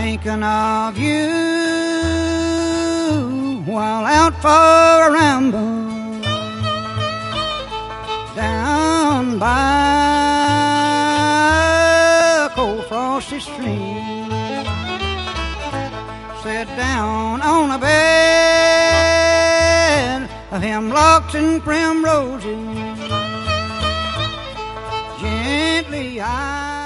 thinking of you while out for a ramble down by a cold frosty stream. Sit down on a bed of hemlocks and primroses, gently I